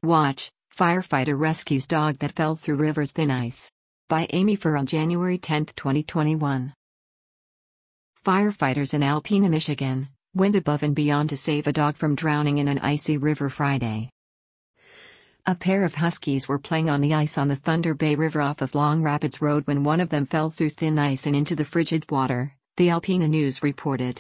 Watch, firefighter rescues dog that fell through river's thin ice. By Amy Furr on January 10, 2021. Firefighters in Alpena, Michigan, went above and beyond to save a dog from drowning in an icy river Friday. A pair of huskies were playing on the ice on the Thunder Bay River off of Long Rapids Road when one of them fell through thin ice and into the frigid water, the Alpena News reported.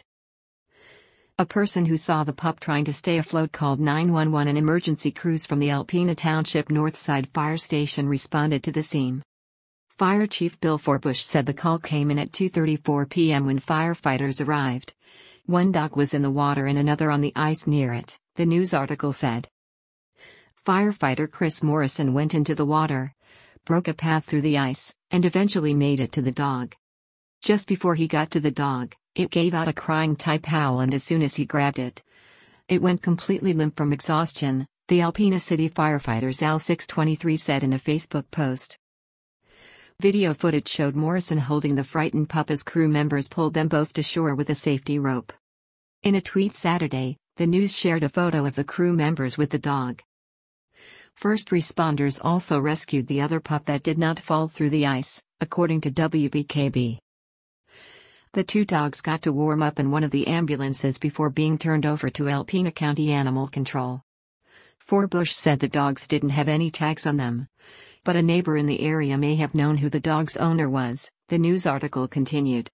A person who saw the pup trying to stay afloat called 911. An emergency crews from the Alpena Township Northside Fire Station responded to the scene. Fire Chief Bill Forbush said the call came in at 2:34 p.m. when firefighters arrived. One dog was in the water and another on the ice near it, the news article said. Firefighter Chris Morrison went into the water, broke a path through the ice, and eventually made it to the dog. Just before he got to the dog, it gave out a crying-type howl, and as soon as he grabbed it, it went completely limp from exhaustion, the Alpena City firefighters Al 623 said in a Facebook post. Video footage showed Morrison holding the frightened pup as crew members pulled them both to shore with a safety rope. In a tweet Saturday, the news shared a photo of the crew members with the dog. First responders also rescued the other pup that did not fall through the ice, according to WBKB. The two dogs got to warm up in one of the ambulances before being turned over to Alpena County Animal Control. Forbush said the dogs didn't have any tags on them, but a neighbor in the area may have known who the dog's owner was, the news article continued.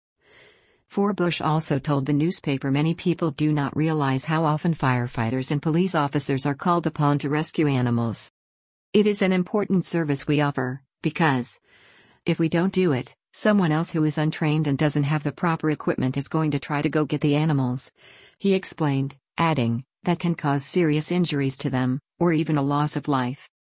Forbush also told the newspaper many people do not realize how often firefighters and police officers are called upon to rescue animals. It is an important service we offer, because if we don't do it, someone else who is untrained and doesn't have the proper equipment is going to try to go get the animals, he explained, adding, that can cause serious injuries to them, or even a loss of life.